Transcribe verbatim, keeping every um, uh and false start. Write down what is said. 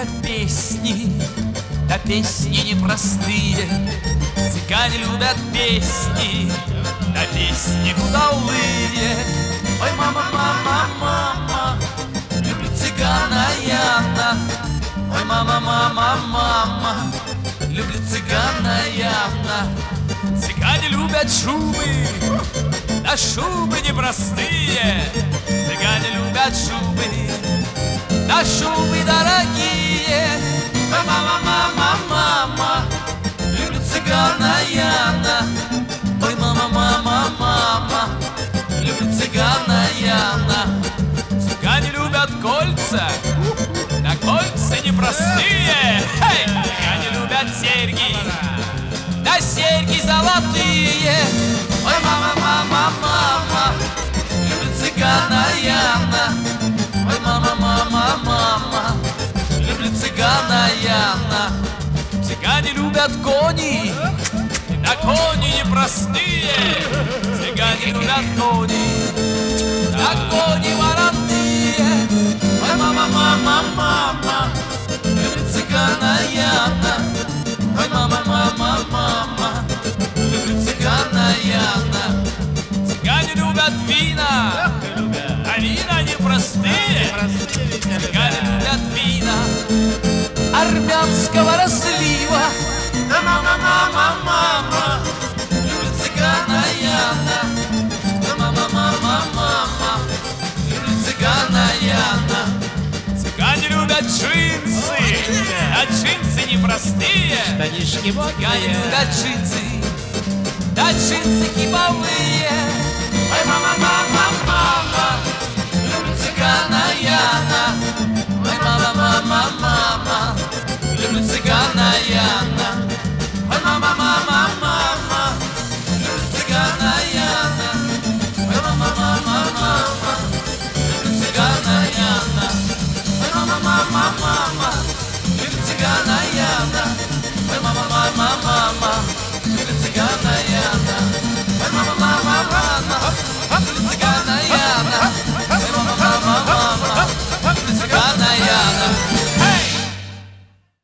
любят песни, да песни непростые. Цыгане любят песни, да песни удалые. Ой, мама, мама, мама, люблю цыгана Яна. Ой, мама, мама, мама, люблю цыгана Яна. Цыгане любят шубы, да шубы непростые. Цыгане любят шубы, да шубы дорогие. Ой, мама, мама, мама, люблю цыгана Яна. Ой, мама, мама, мама, люблю цыгана Яна. Цыгане любят кольца, да кольца непростые. Хей! Цыгане любят серьги, да серьги золотые. Ой, мама, мама, мама, люблю цыгана Яна. Ой, мама, мама, мама, люблю цыгана Яна. Цыгане любят кони, да кони непростые. Цыгане любят кони, да кони вороные. Ой, мама, мама, мама, люблю цыгана Яна. Ой, мама, мама, мама, люблю цыгана Яна. Цыгане любят вина, а вина непростые. Цыгане любят вина армянского разлива. Да, мама, мама, мама, люблю цыгана Яна. Да, мама, мама, мама, люблю цыгана Яна. Цыгане любят джинсы, а джинсы непростые. Штанишки Цыгане любят джинсы, да джинсы хиповые. Ой, мама, мама, мама, люблю цыгана Яна. Ой, мама, мама, мама, люблю цыгана Яна.